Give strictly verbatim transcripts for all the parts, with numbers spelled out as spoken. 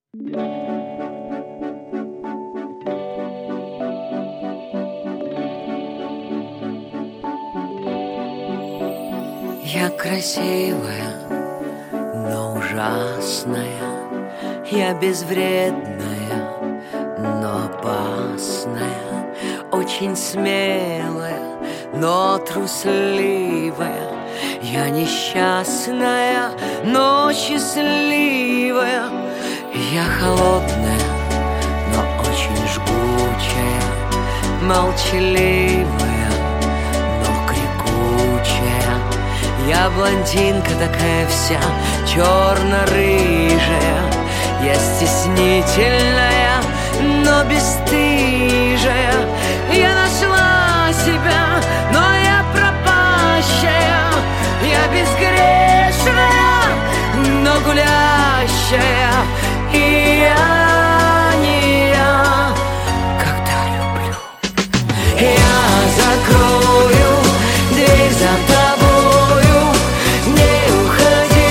Я красивая, но ужасная. Я безвредная, но опасная. Очень смелая, но трусливая. Я несчастная, но счастливая. Я холодная, но очень жгучая. Молчаливая, но крикучая. Я блондинка такая вся черно-рыжая. Я стеснительная, но бесстыжая. Я нашла себя, но я пропащая. Я безгрешная, но гулящая. И я не я, когда люблю. Я закрою дверь за тобою. Не уходи,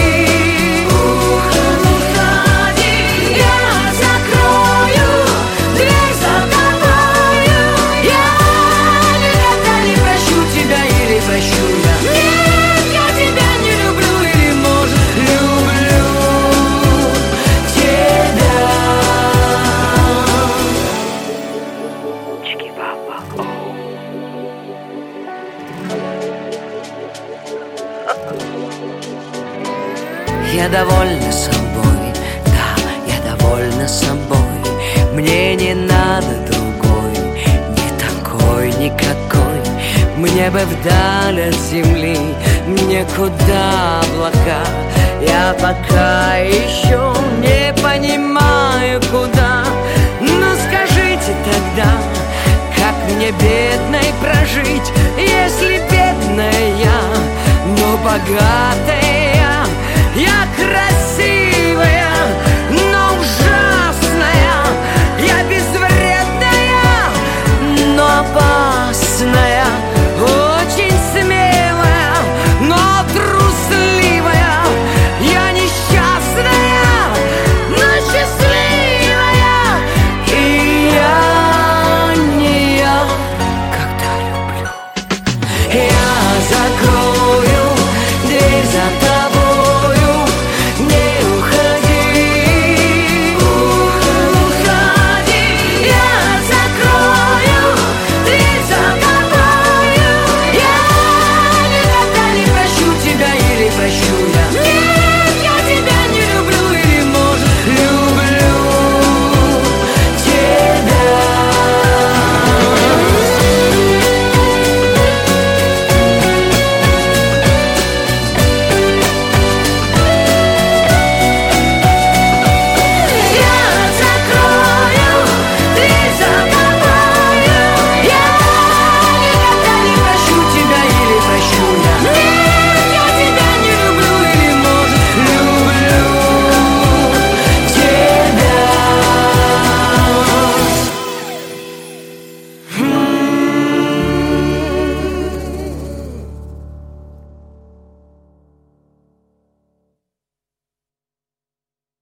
уходи. Я закрою дверь за тобою. Я никогда не прощу тебя или прощу я. Нет, я тебя не люблю или, может, люблю тебя. Чики-баба-о. Я довольна собой, да, я довольна собой. Мне не надо другой, не такой, никакой. Мне бы вдаль от земли, мне куда облака. Я пока еще не понимаю, куда. Но скажите тогда, как мне бедной прожить, если бедная я, но богатая